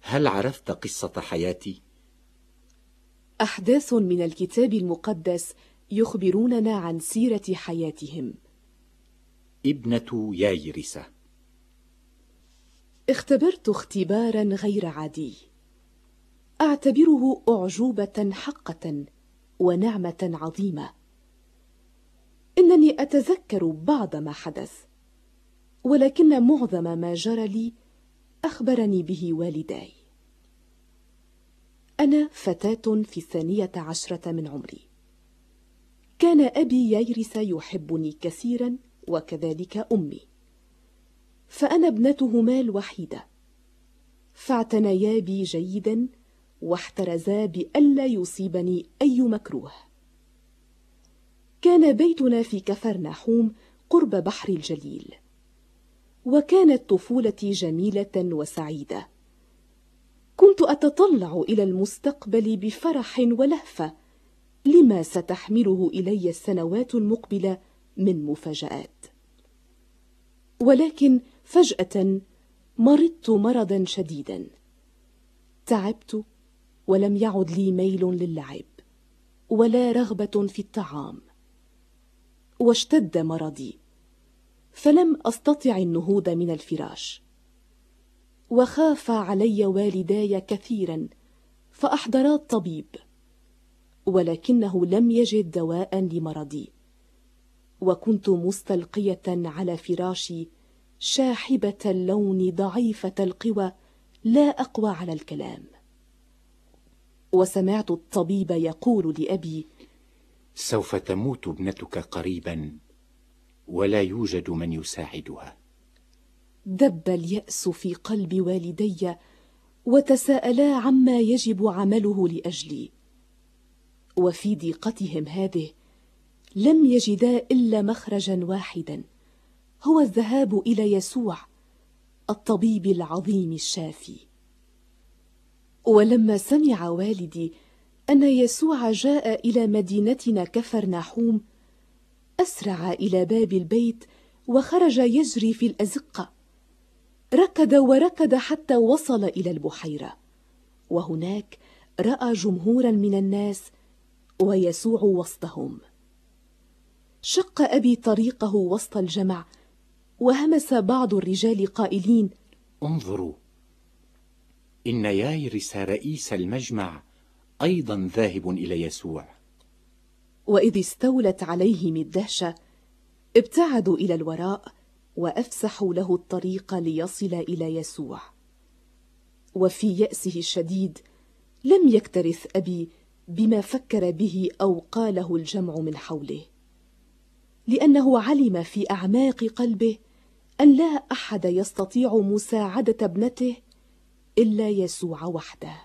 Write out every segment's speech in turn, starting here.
هل عرفت قصة حياتي؟ أحداث من الكتاب المقدس يخبروننا عن سيرة حياتهم. ابنة يايرسة. اختبرت اختبارا غير عادي، أعتبره أعجوبة حقة ونعمة عظيمة. إنني أتذكر بعض ما حدث، ولكن معظم ما جرى لي أخبرني به والداي. أنا فتاة في 12 من عمري. كان أبي يايرس يحبني كثيرا، وكذلك أمي، فأنا ابنتهما الوحيدة، فاعتنيا بي جيدا واحترزا بألا يصيبني أي مكروه. كان بيتنا في كفرناحوم قرب بحر الجليل، وكانت طفولتي جميلة وسعيدة. كنت أتطلع إلى المستقبل بفرح ولهفة لما ستحمله إلي السنوات المقبلة من مفاجآت. ولكن فجأة مرضت مرضا شديدا، تعبت ولم يعد لي ميل للعب ولا رغبة في الطعام، واشتد مرضي فلم أستطع النهوض من الفراش. وخاف علي والداي كثيرا فأحضرا الطبيب، ولكنه لم يجد دواء لمرضي، وكنت مستلقية على فراشي شاحبة اللون ضعيفة القوى لا أقوى على الكلام. وسمعت الطبيب يقول لأبي: سوف تموت ابنتك قريبا ولا يوجد من يساعدها. دب اليأس في قلب والدي، وتساءلا عما يجب عمله لأجلي. وفي ضيقتهم هذه لم يجدا إلا مخرجا واحدا، هو الذهاب إلى يسوع الطبيب العظيم الشافي. ولما سمع والدي أن يسوع جاء إلى مدينتنا كفرناحوم، أسرع إلى باب البيت وخرج يجري في الأزقة. ركض وركض حتى وصل إلى البحيرة، وهناك رأى جمهورا من الناس ويسوع وسطهم. شق أبي طريقه وسط الجمع، وهمس بعض الرجال قائلين: انظروا، إن يايرس رئيس المجمع أيضا ذاهب إلى يسوع. وإذ استولت عليهم الدهشة ابتعدوا إلى الوراء وأفسحوا له الطريق ليصل إلى يسوع. وفي يأسه الشديد لم يكترث أبي بما فكر به أو قاله الجمع من حوله، لأنه علم في أعماق قلبه أن لا أحد يستطيع مساعدة ابنته إلا يسوع وحده.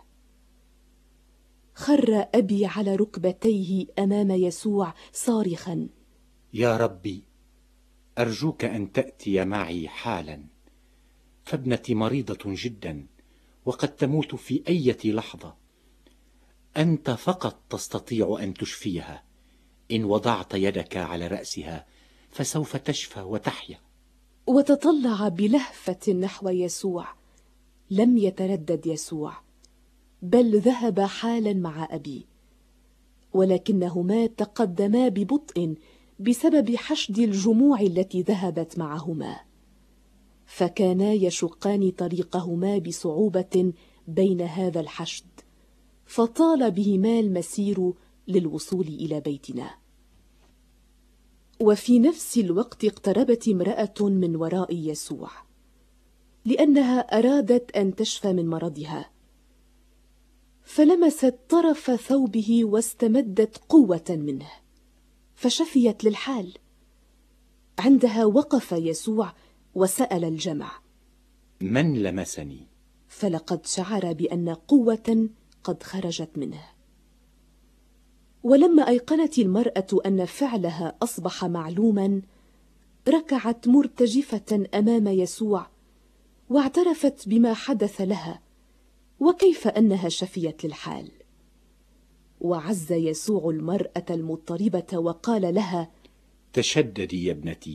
خر أبي على ركبتيه أمام يسوع صارخا: يا ربي، أرجوك أن تأتي معي حالا، فابنتي مريضة جدا وقد تموت في أي لحظة. أنت فقط تستطيع أن تشفيها، إن وضعت يدك على رأسها فسوف تشفى وتحيا. وتطلع بلهفة نحو يسوع. لم يتردد يسوع، بل ذهب حالا مع أبي، ولكنهما تقدما ببطء بسبب حشد الجموع التي ذهبت معهما، فكانا يشقان طريقهما بصعوبة بين هذا الحشد، فطال بهما المسير للوصول إلى بيتنا. وفي نفس الوقت اقتربت امرأة من وراء يسوع، لأنها أرادت أن تشفى من مرضها، فلمست طرف ثوبه واستمدت قوة منه فشفيت للحال. عندها وقف يسوع وسأل الجمع: من لمسني؟ فلقد شعر بأن قوة قد خرجت منه. ولما أيقنت المرأة أن فعلها أصبح معلوما، ركعت مرتجفة أمام يسوع واعترفت بما حدث لها وكيف أنها شفيت للحال. وعز يسوع المرأة المضطربة وقال لها: تشددي يا ابنتي،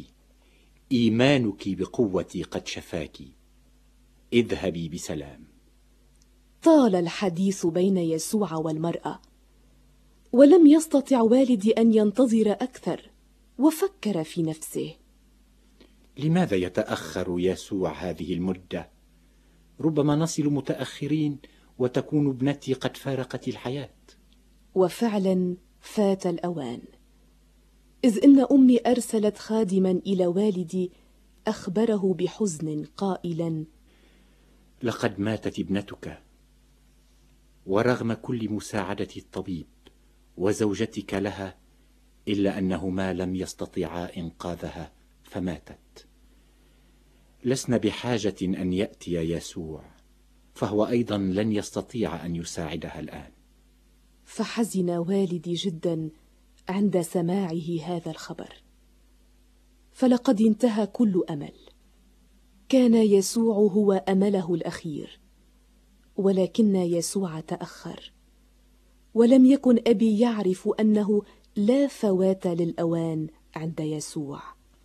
إيمانك بقوتي قد شفاك، اذهبي بسلام. طال الحديث بين يسوع والمرأة، ولم يستطع والدي أن ينتظر أكثر، وفكر في نفسه: لماذا يتأخر يسوع هذه المدة؟ ربما نصل متأخرين وتكون ابنتي قد فارقت الحياة. وفعلا فات الأوان، إذ إن أمي أرسلت خادما إلى والدي أخبره بحزن قائلا: لقد ماتت ابنتك، ورغم كل مساعدة الطبيب وزوجتك لها، إلا أنهما لم يستطيعا إنقاذها فماتت. لسنا بحاجة أن يأتي يسوع، فهو أيضا لن يستطيع أن يساعدها الآن. فحزن والدي جدا عند سماعه هذا الخبر، فلقد انتهى كل أمل. كان يسوع هو أمله الأخير، ولكن يسوع تأخر، ولم يكن أبي يعرف أنه لا فوات للأوان عند يسوع.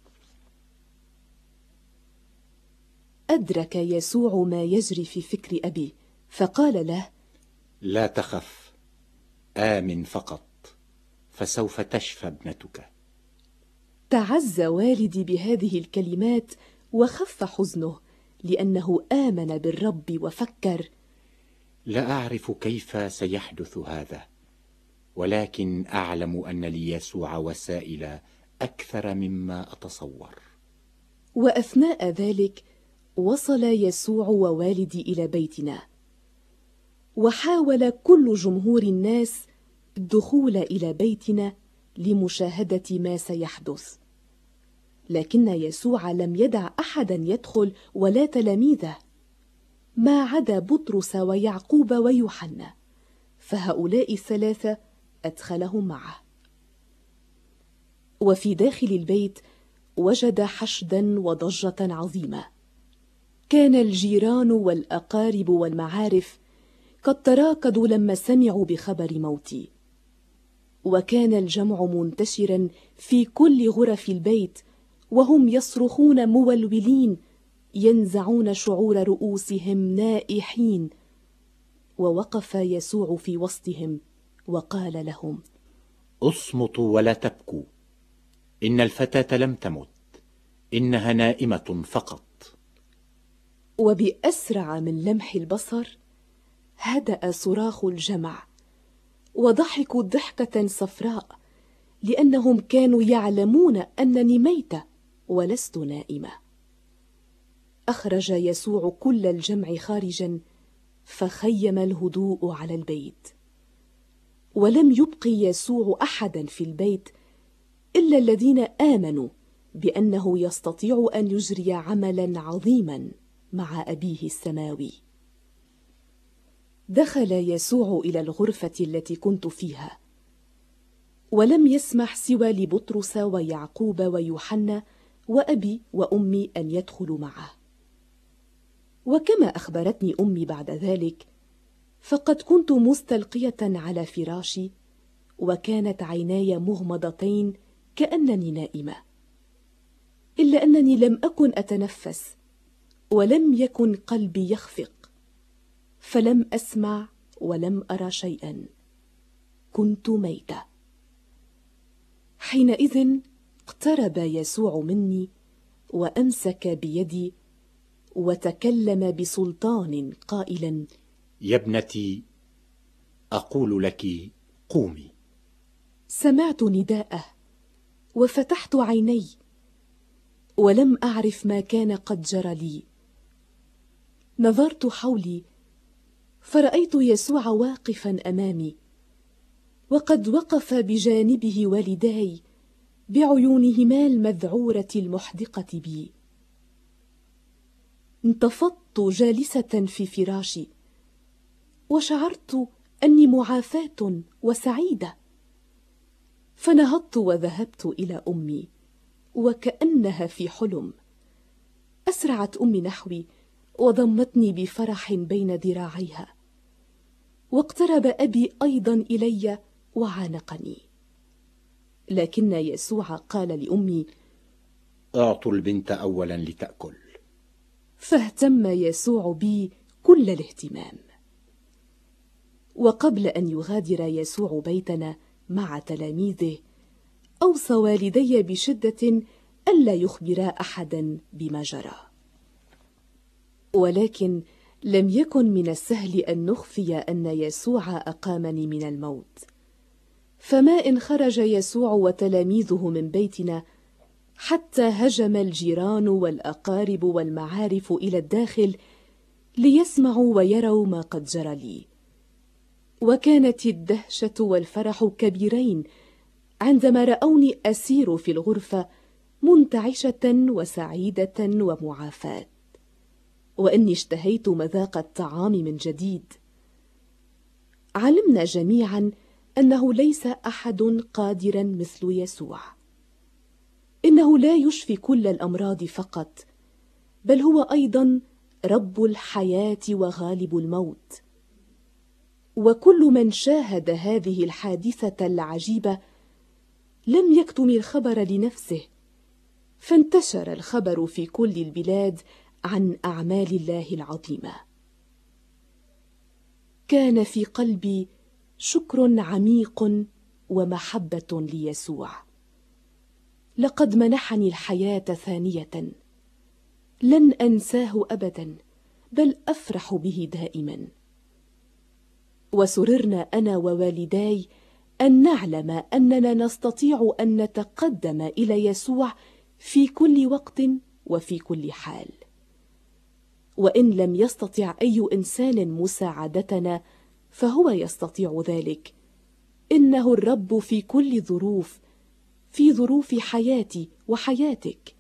أدرك يسوع ما يجري في فكر أبي، فقال له: لا تخف، آمن فقط، فسوف تشفى ابنتك. تعزى والدي بهذه الكلمات وخف حزنه، لأنه آمن بالرب وفكر: لا أعرف كيف سيحدث هذا، ولكن أعلم أن ليسوع وسائل أكثر مما أتصور. وأثناء ذلك وصل يسوع ووالدي إلى بيتنا، وحاول كل جمهور الناس الدخول إلى بيتنا لمشاهدة ما سيحدث، لكن يسوع لم يدع أحدا يدخل ولا تلاميذه، ما عدا بطرس ويعقوب ويوحنا، فهؤلاء الثلاثة أدخلهم معه. وفي داخل البيت وجد حشدا وضجة عظيمة. كان الجيران والأقارب والمعارف قد تراكضوا لما سمعوا بخبر موتي، وكان الجمع منتشرا في كل غرف البيت، وهم يصرخون مولولين، ينزعون شعور رؤوسهم نائحين. ووقف يسوع في وسطهم وقال لهم: اصمتوا ولا تبكوا، إن الفتاة لم تمت، إنها نائمة فقط. وبأسرع من لمح البصر هدأ صراخ الجمع، وضحكوا ضحكة صفراء، لأنهم كانوا يعلمون أنني ميتة ولست نائمة. أخرج يسوع كل الجمع خارجا، فخيم الهدوء على البيت، ولم يبق يسوع أحدا في البيت إلا الذين آمنوا بأنه يستطيع أن يجري عملا عظيما مع أبيه السماوي. دخل يسوع إلى الغرفة التي كنت فيها، ولم يسمح سوى لبطرس ويعقوب ويوحنا وأبي وأمي أن يدخلوا معه. وكما أخبرتني أمي بعد ذلك، فقد كنت مستلقية على فراشي، وكانت عيناي مغمضتين كأنني نائمة، إلا أنني لم أكن أتنفس، ولم يكن قلبي يخفق، فلم أسمع ولم أرى شيئا، كنت ميتة. حينئذ اقترب يسوع مني وأمسك بيدي وتكلم بسلطان قائلا: يا ابنتي، أقول لك قومي. سمعت نداءه وفتحت عيني، ولم أعرف ما كان قد جرى لي. نظرت حولي فرأيت يسوع واقفا أمامي، وقد وقف بجانبه والداي بعيونهما المذعورة المحدقة بي. انتفضت جالسة في فراشي، وشعرت أني معافاة وسعيدة، فنهضت وذهبت إلى أمي وكأنها في حلم. أسرعت أمي نحوي وضمتني بفرح بين ذراعيها، واقترب أبي أيضا إلي وعانقني. لكن يسوع قال لأمي: أعطوا البنت أولا لتأكل. فاهتم يسوع بي كل الاهتمام. وقبل أن يغادر يسوع بيتنا مع تلاميذه، أوصى والدي بشدة ألا يخبرا أحدا بما جرى. ولكن لم يكن من السهل أن نخفي أن يسوع أقامني من الموت، فما إن خرج يسوع وتلاميذه من بيتنا حتى هجم الجيران والأقارب والمعارف إلى الداخل ليسمعوا ويروا ما قد جرى لي. وكانت الدهشة والفرح كبيرين عندما رأوني أسير في الغرفة منتعشة وسعيدة ومعافاة، وأني اشتهيت مذاق الطعام من جديد. علمنا جميعا أنه ليس أحد قادرا مثل يسوع. إنه لا يشفي كل الأمراض فقط، بل هو أيضا رب الحياة وغالب الموت. وكل من شاهد هذه الحادثة العجيبة لم يكتم الخبر لنفسه، فانتشر الخبر في كل البلاد عن أعمال الله العظيمة. كان في قلبي شكر عميق ومحبة ليسوع. لقد منحني الحياة ثانية، لن أنساه أبدا، بل أفرح به دائما. وسررنا أنا ووالداي أن نعلم أننا نستطيع أن نتقدم إلى يسوع في كل وقت وفي كل حال. وإن لم يستطع أي إنسان مساعدتنا فهو يستطيع ذلك. إنه الرب في كل ظروف، في ظروف حياتي وحياتك.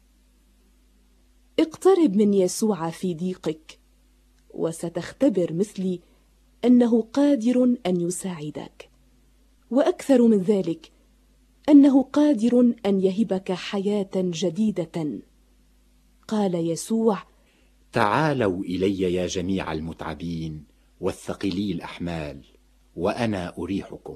اقترب من يسوع في ضيقك، وستختبر مثلي أنه قادر أن يساعدك، وأكثر من ذلك أنه قادر أن يهبك حياة جديدة. قال يسوع: تعالوا إلي يا جميع المتعبين والثقيلي الأحمال وأنا أريحكم.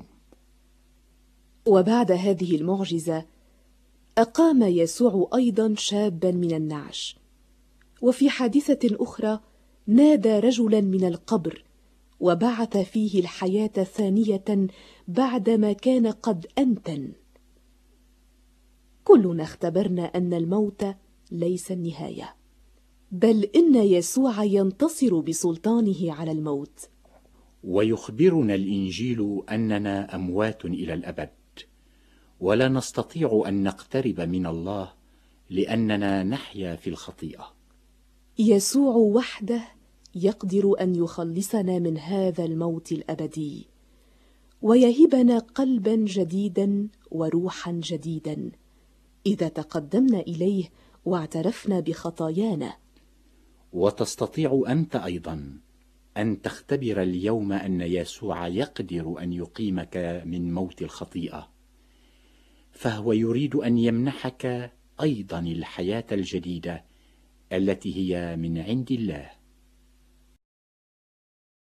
وبعد هذه المعجزة أقام يسوع أيضا شابا من النعش. وفي حادثة أخرى نادى رجلا من القبر وبعث فيه الحياة ثانية بعدما كان قد أنتن. كلنا اختبرنا أن الموت ليس النهاية، بل إن يسوع ينتصر بسلطانه على الموت. ويخبرنا الإنجيل أننا أموات إلى الأبد، ولا نستطيع أن نقترب من الله لأننا نحيا في الخطيئة. يسوع وحده يقدر أن يخلصنا من هذا الموت الأبدي، ويهبنا قلبا جديدا وروحا جديدا إذا تقدمنا إليه واعترفنا بخطايانا. وتستطيع أنت أيضا أن تختبر اليوم أن يسوع يقدر أن يقيمك من موت الخطيئة، فهو يريد أن يمنحك أيضا الحياة الجديدة التي هي من عند الله.